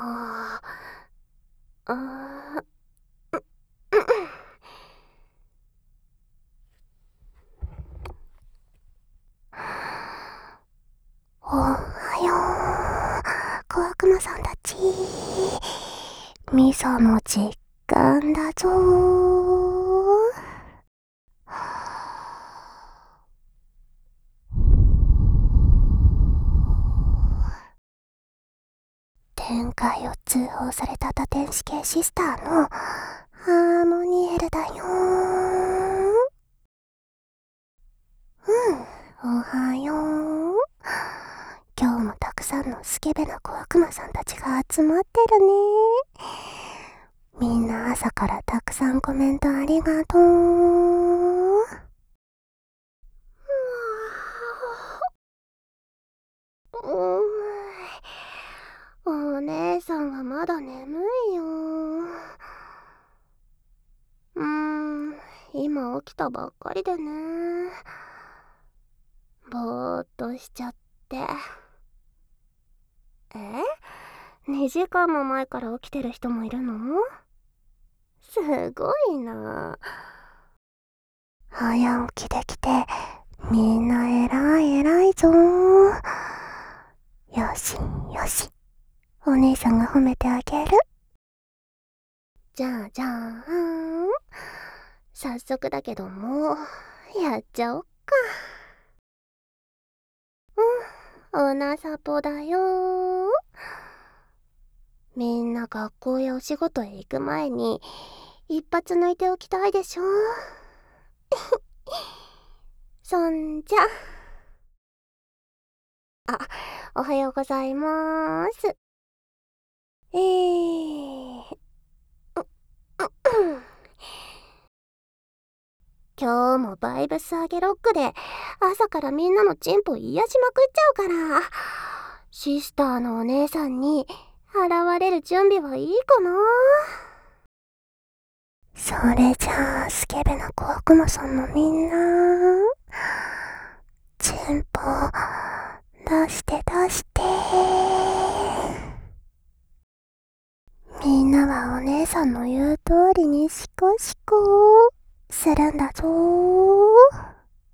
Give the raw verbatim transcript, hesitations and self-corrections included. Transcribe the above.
ああ、ああ、おはよう、小悪魔さんたち。ミサの実感だぞー。天界を通報された多天使系シスターのハーモニエルだよー。うん、おはよう。今日もたくさんのスケベな小悪魔さんたちが集まってるね。みんな朝からたくさんコメントありがとう。うーん、お姉さんはまだ眠いよ。うーん、今起きたばっかりでね。ぼーっとしちゃって。え ?に 時間も前から起きてる人もいるの？すごいな。早起きできて、みんな偉い偉いぞー。よしよし、お姉さんが褒めてあげる。じゃあじゃあ、早速だけども、やっちゃおっか。うん、おなさぽだよー。みんな学校やお仕事へ行く前に、一発抜いておきたいでしょ。そんじゃ。あ、おはようございまーす。えー、今日もバイブス上げロックで朝からみんなのチンポ癒しまくっちゃうから、シスターのお姉さんに現れる準備はいいかな。それじゃあスケベな小悪魔さんのみんな、チンポ出して出して。みんなはお姉さんの言う通りにシコシコするんだぞー。